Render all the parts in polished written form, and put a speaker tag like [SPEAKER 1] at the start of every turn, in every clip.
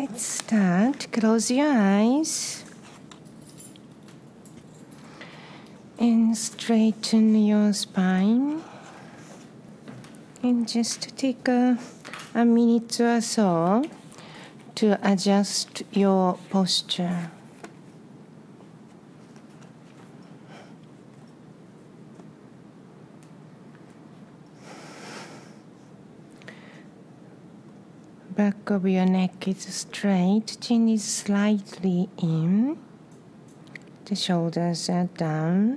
[SPEAKER 1] Let's start. Close your eyes and straighten your spine. And just take a minute or so to adjust your posture. Back of your neck is straight, chin is slightly in, the shoulders are down.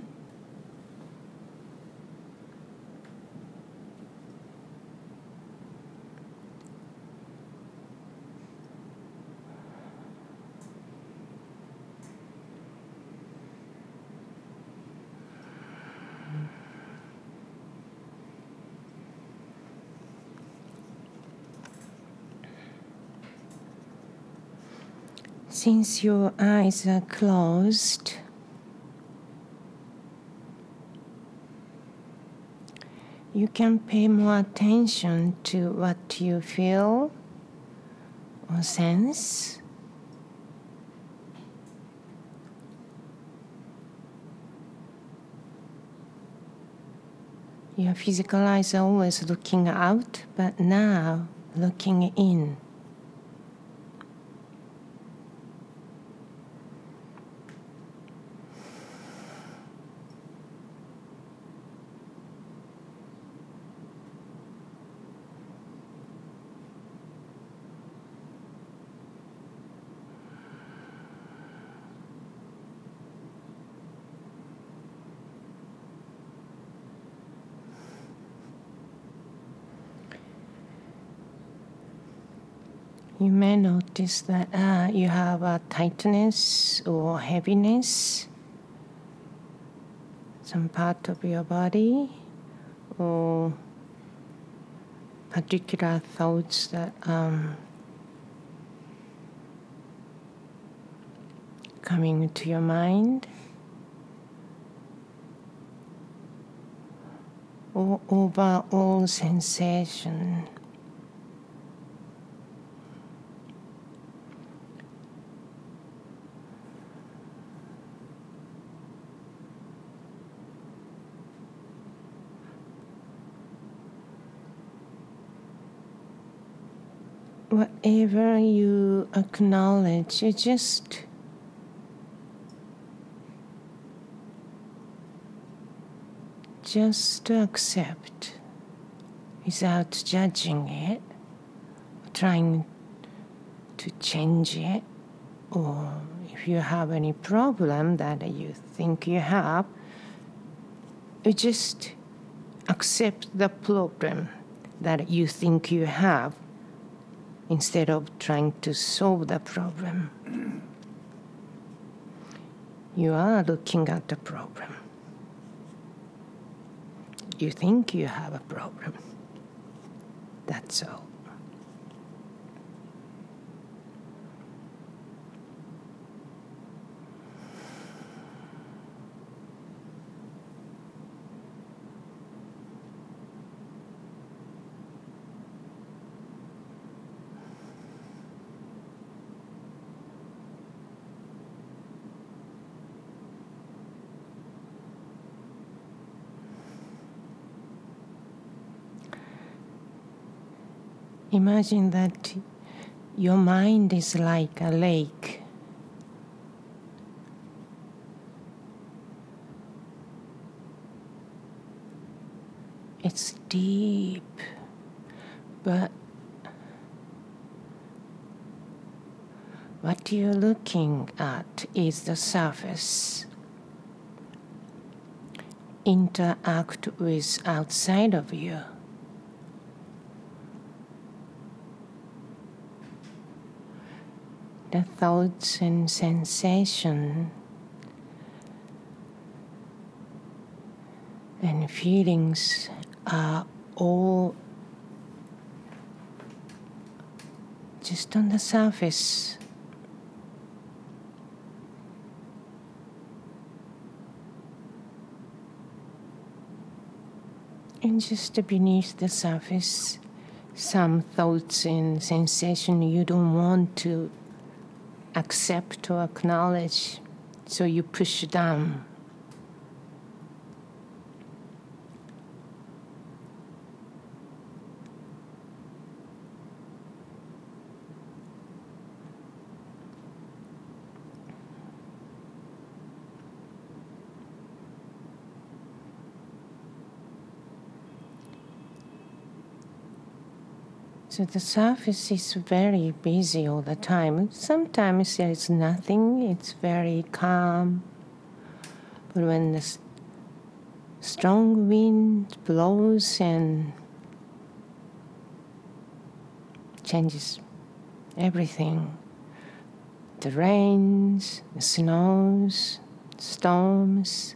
[SPEAKER 1] Since your eyes are closed, you can pay more attention to what you feel or sense. Your physical eyes are always looking out, but now looking in. You may notice that you have a tightness or heaviness, some part of your body, or particular thoughts that coming to your mind, or overall sensation. Whatever you acknowledge, you just accept without judging it, trying to change it, or if you have any problem that you think you have, you just accept the problem that you think you have instead of trying to solve the problem. You are looking at the problem. You think you have a problem. That's all. Imagine that your mind is like a lake. It's deep, but what you're looking at is the surface. Interact with outside of you. The thoughts and sensation and feelings are all just on the surface. And just beneath the surface, some thoughts and sensation you don't want to accept or acknowledge, so you push down. So the surface is very busy all the time. Sometimes there is nothing, it's very calm. But when the strong wind blows and changes everything, the rains, the snows, storms,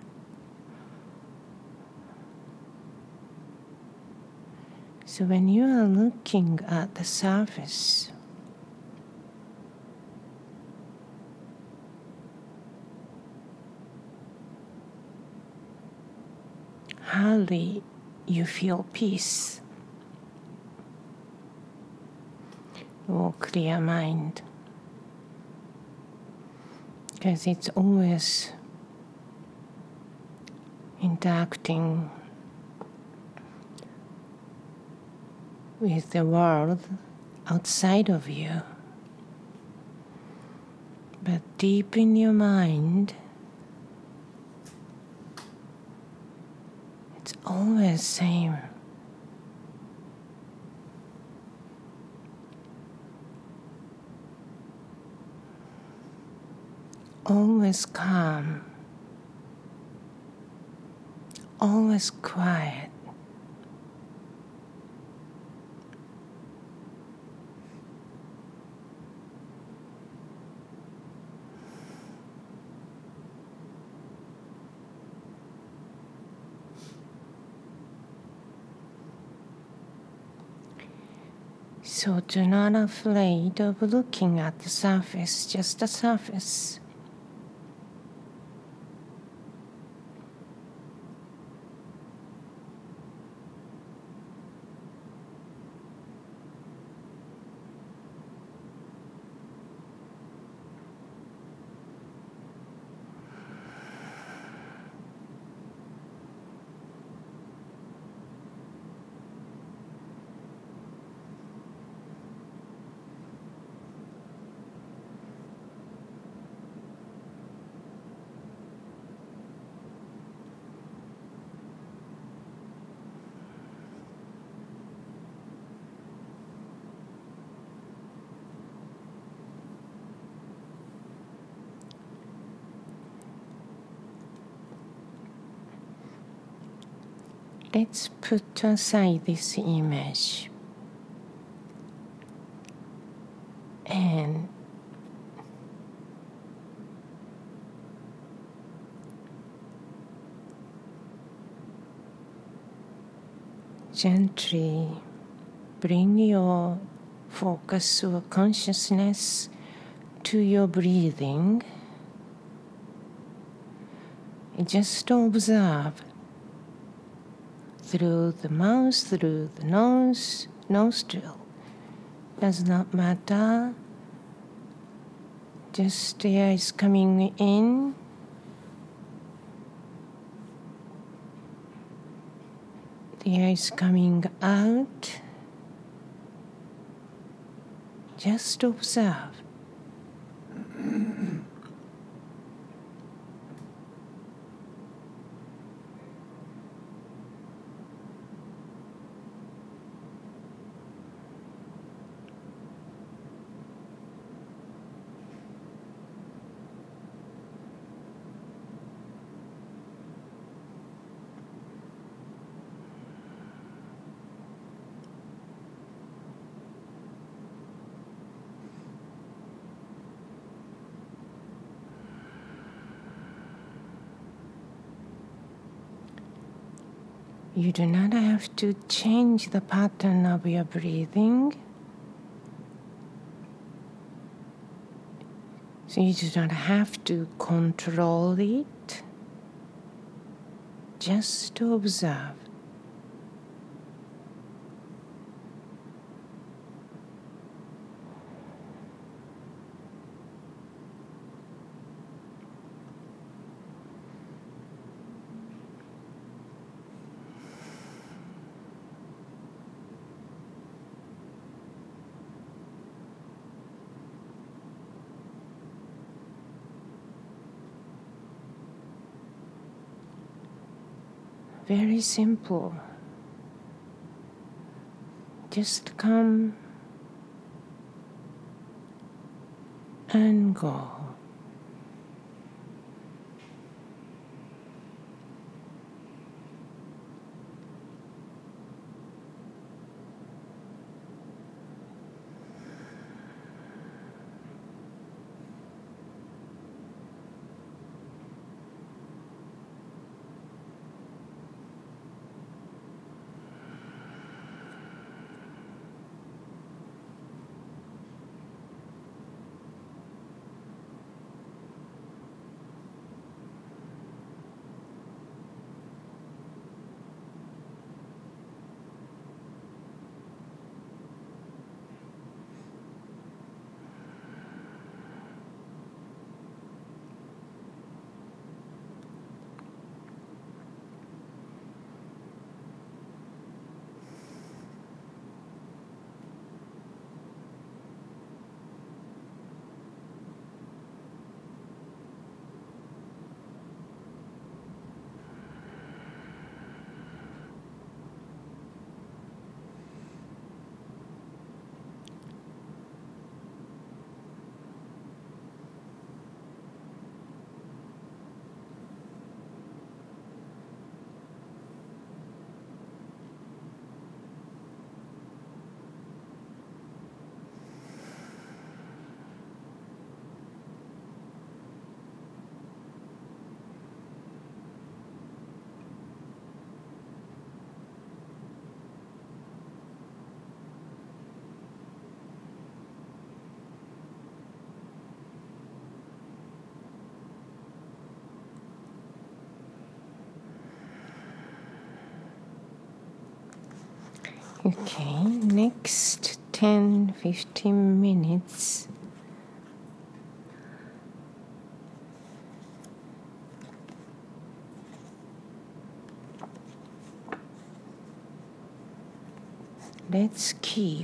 [SPEAKER 1] so when you are looking at the surface, hardly you feel peace or clear mind, because it's always interacting with the world outside of you. But deep in your mind, it's always same. Always calm, always quiet. So do not afraid of looking at the surface, just the surface. Let's put aside this image and gently bring your focus or consciousness to your breathing. Just observe through the mouth, through the nose, nostril. Does not matter. Just air is coming in. The air is coming out. Just observe. You do not have to change the pattern of your breathing. So you do not have to control it. Just observe. very simple. Just come and go. Okay, next 10-15 minutes. Let's keep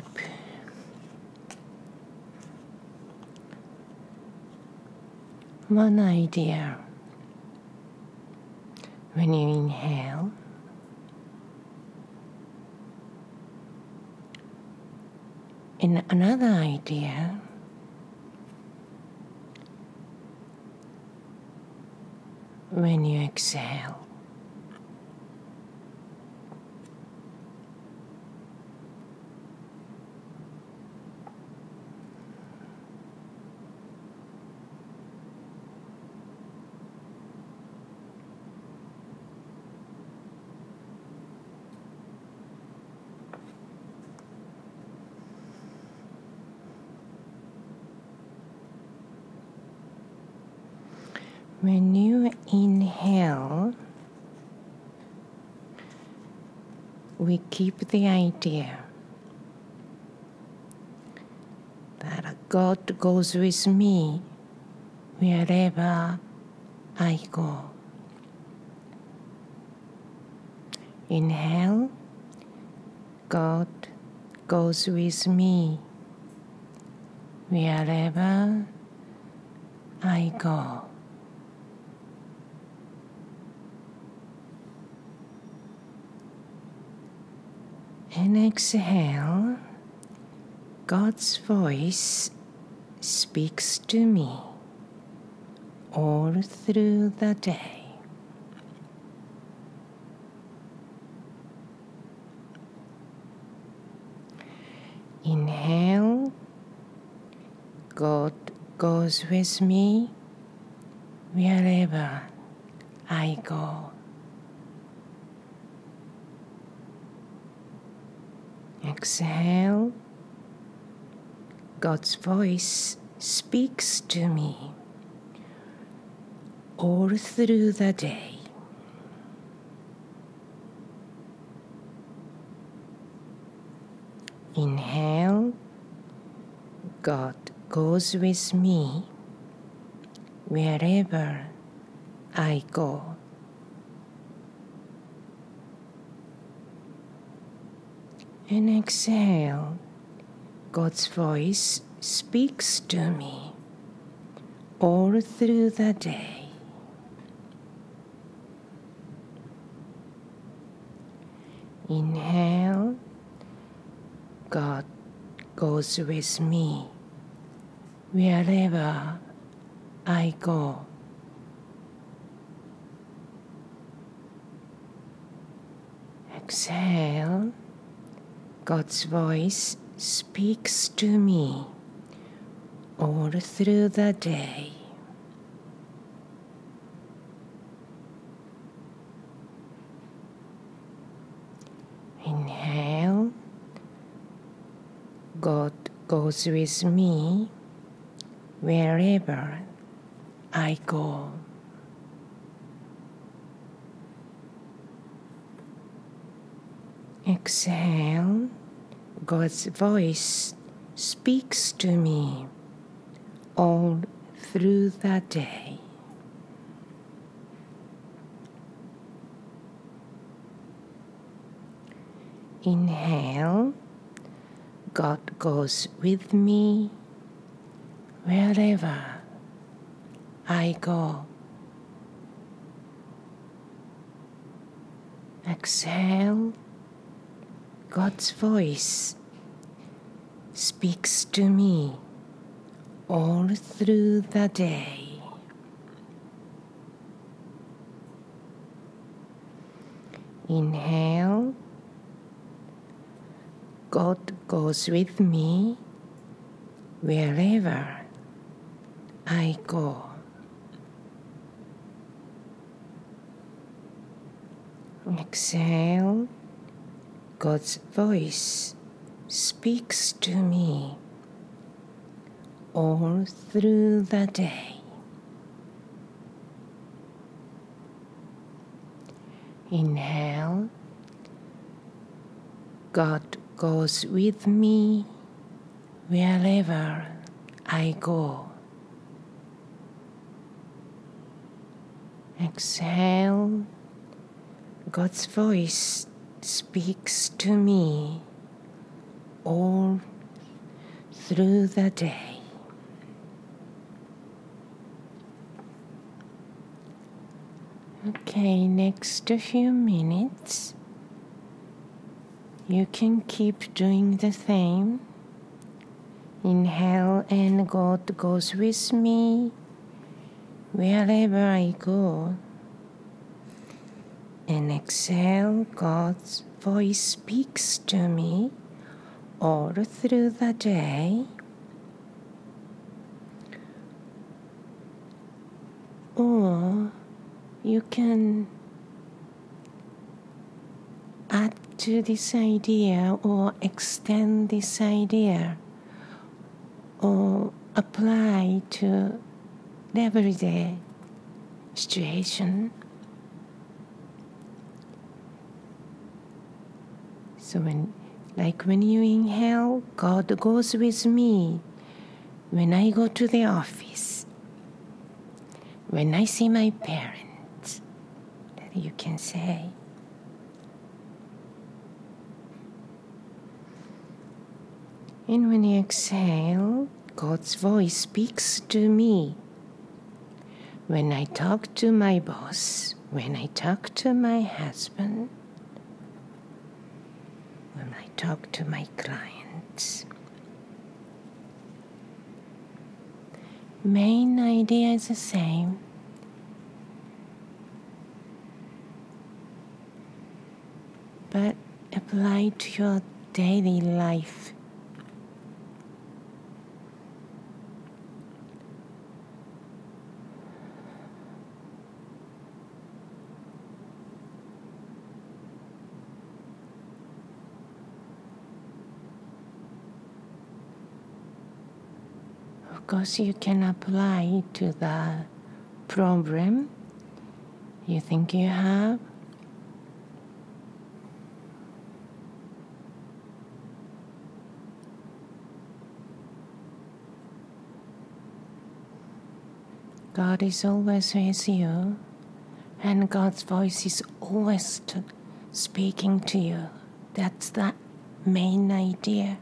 [SPEAKER 1] one idea when you inhale, and another idea when you exhale. When you inhale, we keep the idea that God goes with me wherever I go. Inhale, God goes with me wherever I go. And exhale, God's voice speaks to me all through the day. Inhale, God goes with me wherever I go. Exhale, God's voice speaks to me all through the day. Inhale, God goes with me wherever I go. And exhale, God's voice speaks to me all through the day. Inhale, God goes with me wherever I go. Exhale, God's voice speaks to me all through the day. Inhale, God goes with me wherever I go. Exhale, God's voice speaks to me all through the day. Inhale, God goes with me wherever I go. Exhale, God's voice speaks to me all through the day. Inhale, God goes with me wherever I go. Exhale, God's voice speaks to me all through the day. Inhale, God goes with me wherever I go. Exhale, God's voice speaks to me all through the day. Okay, next few minutes, you can keep doing the same. Inhale and God goes with me wherever I go. And exhale, God's voice speaks to me all through the day. Or you can add to this idea or extend this idea or apply to everyday situation. So when you inhale, God goes with me when I go to the office, when I see my parents, that you can say. And when you exhale, God's voice speaks to me when I talk to my boss, when I talk to my husband, when I talk to my clients. Main idea is the same. But apply to your daily life. Of course, you can apply to the problem you think you have. God is always with you, and God's voice is always speaking to you. That's the main idea.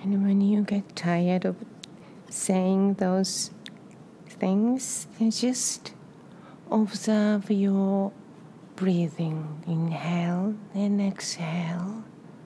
[SPEAKER 1] And when you get tired of saying those things, then just observe your breathing. Inhale and exhale.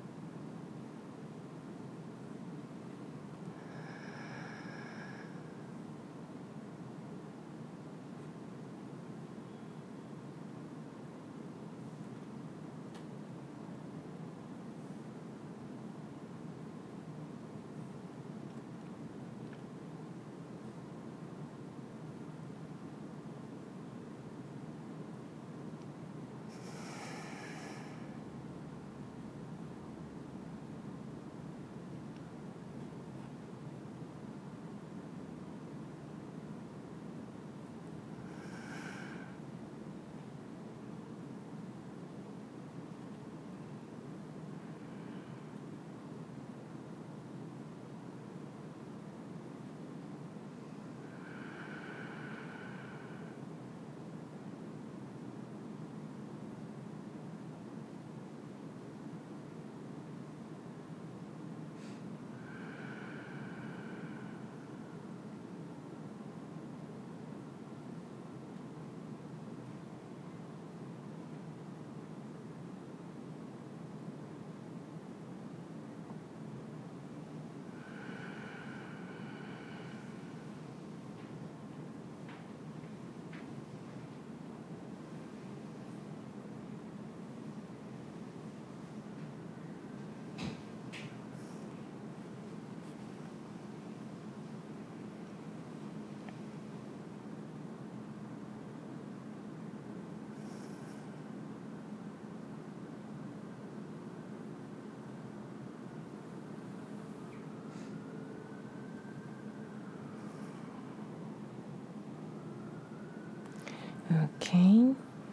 [SPEAKER 1] Okay,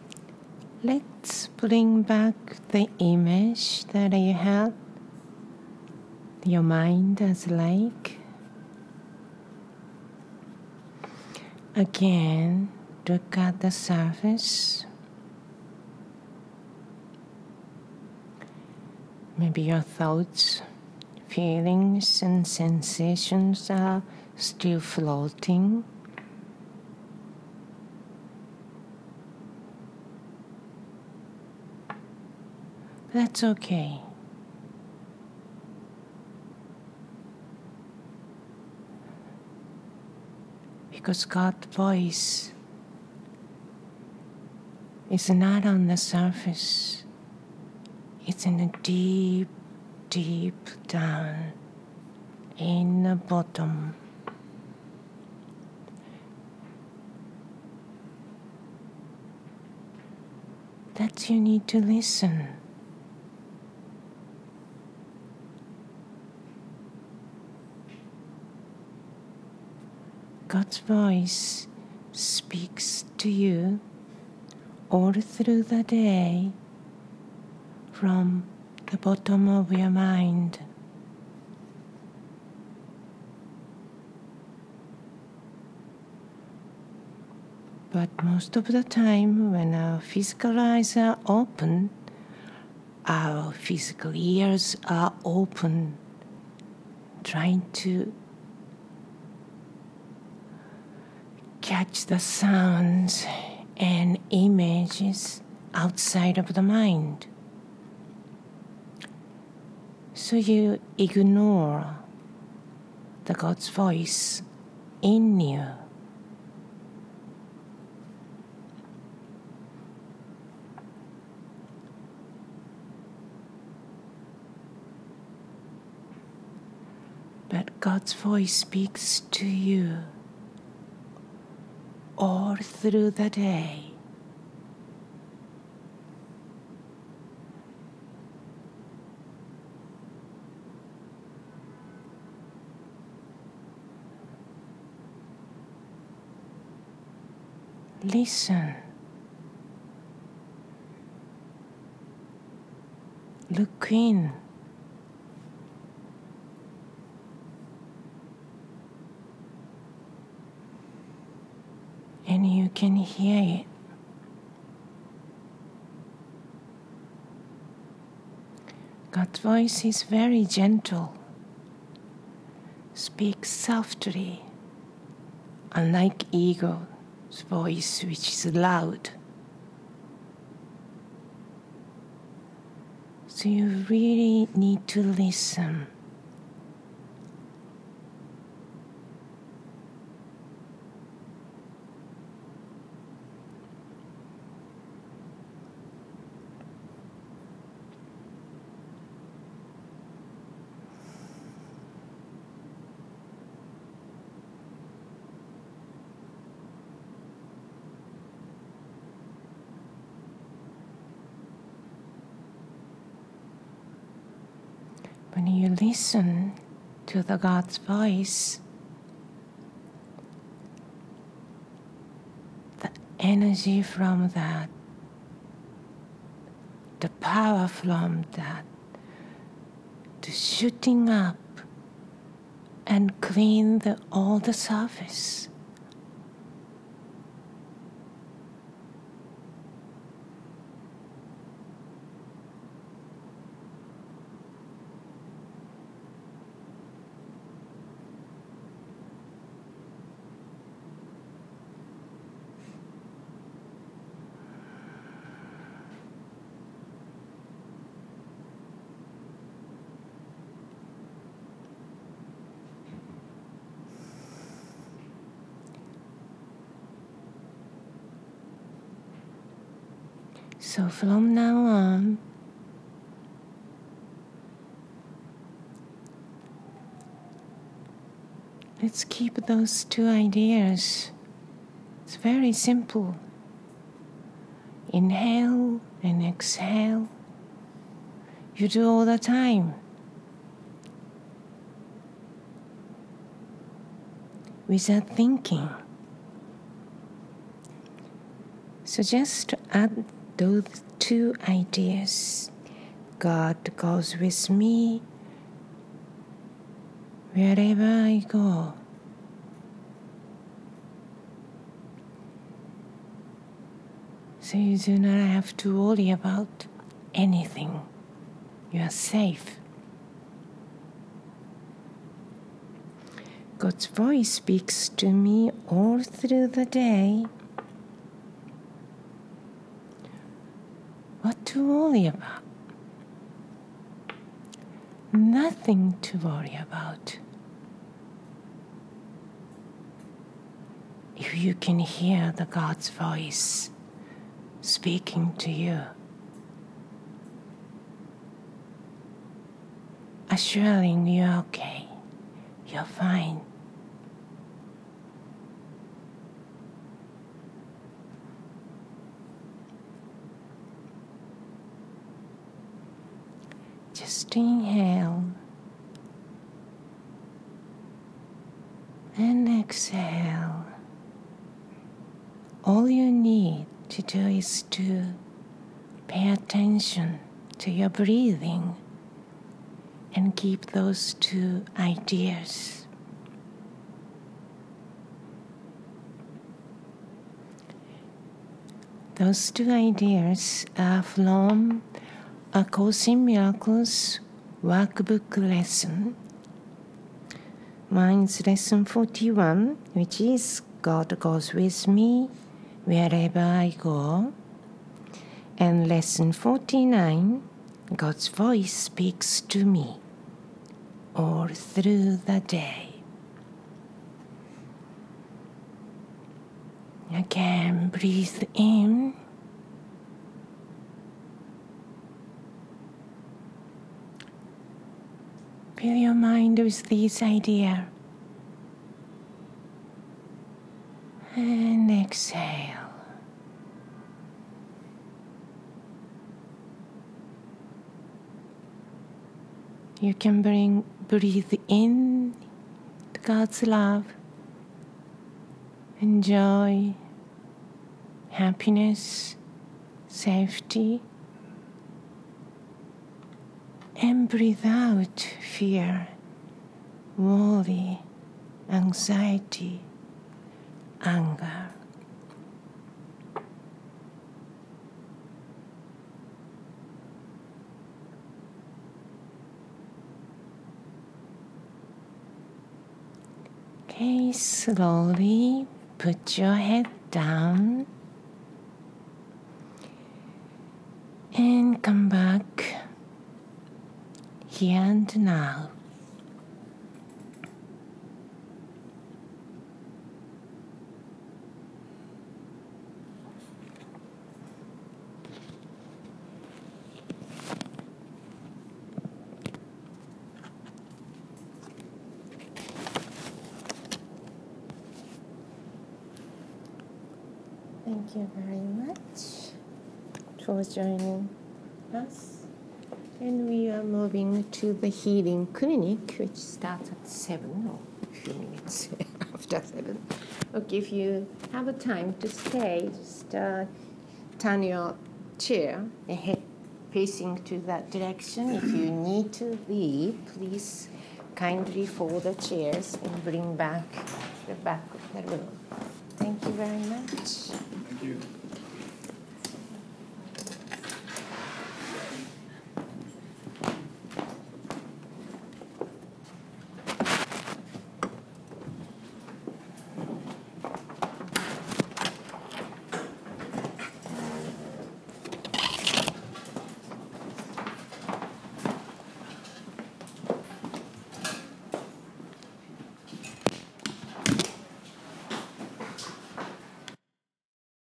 [SPEAKER 1] let's bring back the image that you had, your mind as lake. Again, look at the surface. Maybe your thoughts, feelings, and sensations are still floating. That's okay. Because God's voice is not on the surface. It's in the deep, deep down in the bottom. That you need to listen. God's voice speaks to you all through the day from the bottom of your mind. But most of the time, when our physical eyes are open, our physical ears are open, trying to catch the sounds and images outside of the mind. So you ignore the God's voice in you. But God's voice speaks to you all through the day. Listen. Look in. And you can hear it. God's voice is very gentle. speak softly, unlike ego's voice, which is loud. So you really need to listen. When you listen to the God's voice, the energy from that, the power from that, the shooting up and clean all the surface. So from now on, let's keep those two ideas. It's very simple. Inhale and exhale. You do all the time. Without thinking. So just add those two ideas. God goes with me wherever I go. So you do not have to worry about anything. You are safe. God's voice speaks to me all through the day. What to worry about? Nothing to worry about. If you can hear the God's voice speaking to you, assuring you're okay, you're fine. Just inhale and exhale. All you need to do is to pay attention to your breathing and keep those two ideas. Those two ideas are from A Course in Miracles workbook lesson. Mine's lesson 41, which is God goes with me wherever I go. And lesson 49, God's voice speaks to me all through the day. Again, breathe in. Fill your mind with this idea. And exhale. You can breathe in God's love, and joy, happiness, safety, and breathe out fear, worry, anxiety, anger. Okay, slowly put your head down and come back here and now. Thank you very much for joining us. And we are moving to the healing clinic, which starts at 7 or a few minutes after 7. Okay, if you have a time to stay, just turn your chair head facing to that direction. If you need to leave, please kindly fold the chairs and bring back the back of the room. Thank you very much.
[SPEAKER 2] Thank you.